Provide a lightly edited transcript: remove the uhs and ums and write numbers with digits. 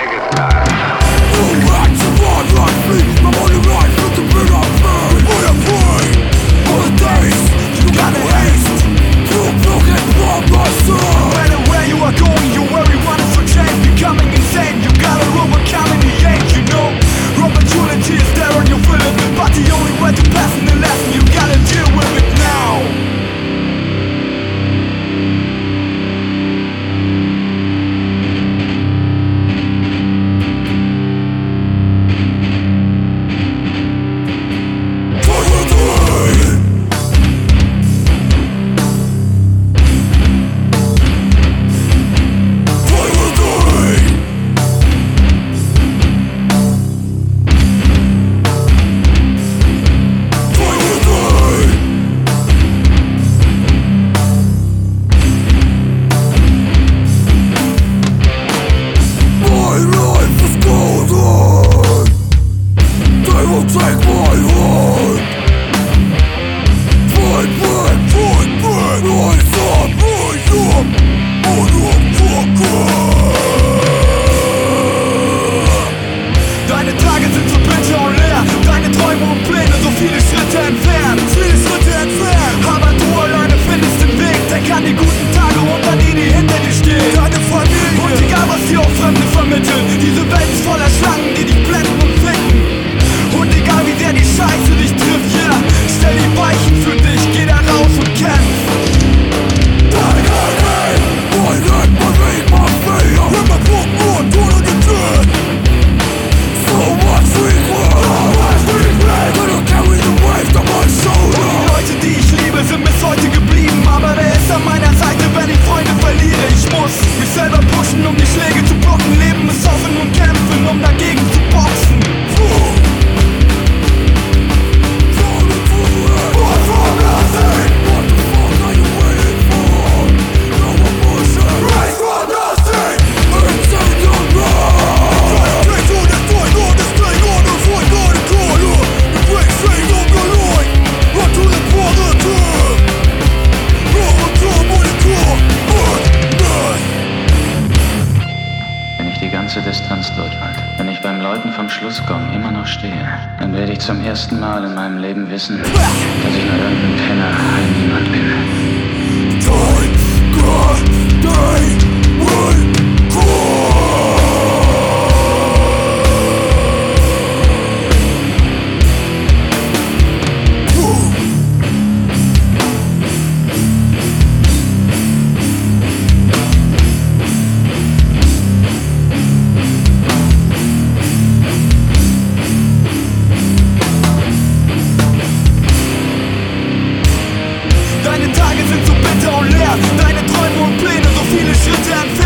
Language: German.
beigetragen haben. Deine Tage sind so bitter und leer, deine Träume und Pläne so viele Schritte entfernt. Aber du alleine findest den Weg, denk an die guten Tage und an die hinter dir stehen. Deine Familie. Und egal was dir auch Fremde vermitteln, diese Welt ist voller Schlangen, die dich blenden und ficken. Und egal wie sehr die Scheiße dich trifft, yeah, stell die Weichen für dich, geh da raus und kämpf. Um die Schläge zu blocken, Leben ist offen und kämpfen, um dagegen zu boxen. Die ganze Distanz durchhalte. Wenn ich beim Läuten vom Schlussgong immer noch stehe, dann werde ich zum ersten Mal in meinem Leben wissen, dass ich nur irgendein Penner, ein Niemand bin. Deine Tage sind so bitter und leer, deine Träume und Pläne so viele Schritte entfernt.